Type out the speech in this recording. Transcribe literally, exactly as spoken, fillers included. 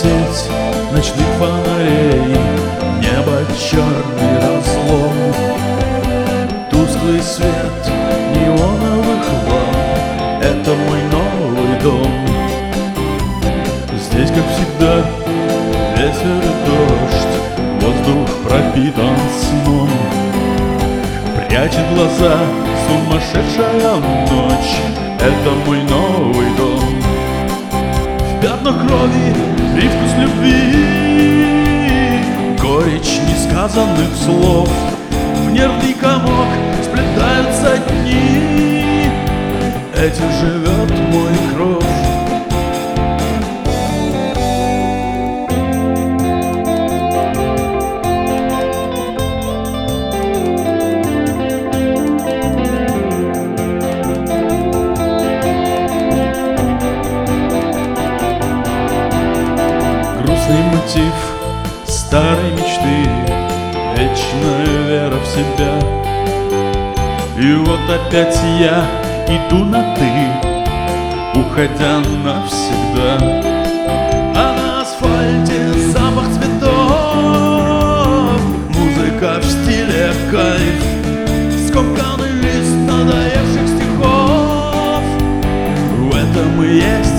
сеть ночных фонарей, небо черный разлом, тусклый свет неоновых ламп — это мой новый дом. Здесь, как всегда, ветер и дождь, воздух пропитан сном, прячет глаза сумасшедшая ночь — это мой новый дом. В пятнах крови привкус любви, горечь несказанных слов, в нервный комок сплетаются дни, этим живет мой кровь. Грустный мотив старой мечты, вечная вера в себя. И вот опять я иду на «ты», уходя навсегда. А на асфальте запах цветов, музыка в стиле кайф, скомканный лист надоевших стихов. В этом и есть